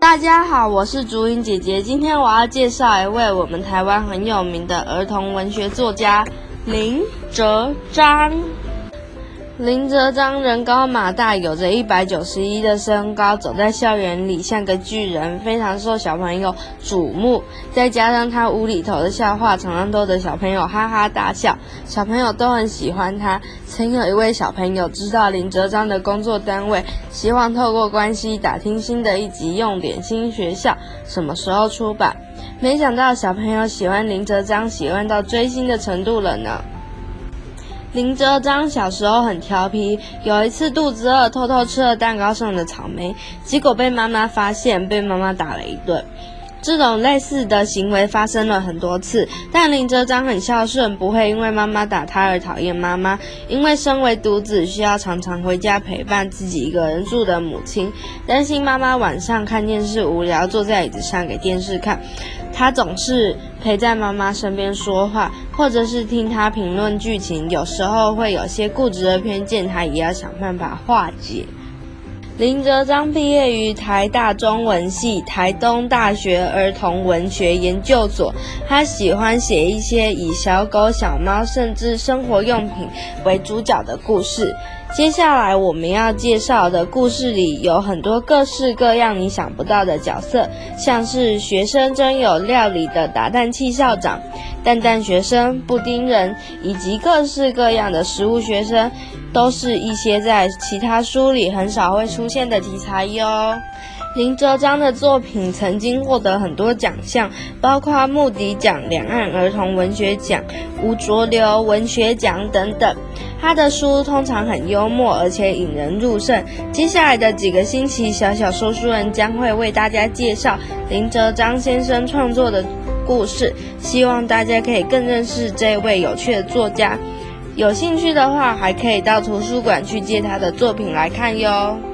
大家好，我是竹影姐姐。今天我要介绍一位我们台湾很有名的儿童文学作家林哲章。林哲章人高马大，有着191的身高，走在校园里像个巨人，非常受小朋友瞩目。再加上他无厘头的笑话，常常逗得小朋友哈哈大笑，小朋友都很喜欢他。曾有一位小朋友知道林哲章的工作单位，希望透过关系打听新的一集用点心学校什么时候出版。没想到小朋友喜欢林哲章，喜欢到追星的程度了呢。林哲章小时候很调皮，有一次肚子饿，偷偷吃了蛋糕上的草莓，结果被妈妈发现，被妈妈打了一顿。这种类似的行为发生了很多次，但林哲章很孝顺，不会因为妈妈打他而讨厌妈妈。因为身为独子，需要常常回家陪伴自己一个人住的母亲，担心妈妈晚上看电视无聊，坐在椅子上给电视看，他总是陪在妈妈身边说话，或者是听她评论剧情，有时候会有些固执的偏见，他也要想办法化解。林哲章毕业于台大中文系、台东大学儿童文学研究所。他喜欢写一些以小狗、小猫甚至生活用品为主角的故事。接下来我们要介绍的故事里有很多各式各样你想不到的角色，像是学生真有料理的打蛋器校长、蛋蛋学生、布丁人，以及各式各样的食物学生，都是一些在其他书里很少会出现的题材哟。林哲章的作品曾经获得很多奖项，包括木迪奖、两岸儿童文学奖、吴浊流文学奖等等。他的书通常很幽默，而且引人入胜。接下来的几个星期，小小说书人将会为大家介绍林哲章先生创作的故事，希望大家可以更认识这位有趣的作家。有兴趣的话，还可以到图书馆去借他的作品来看哟。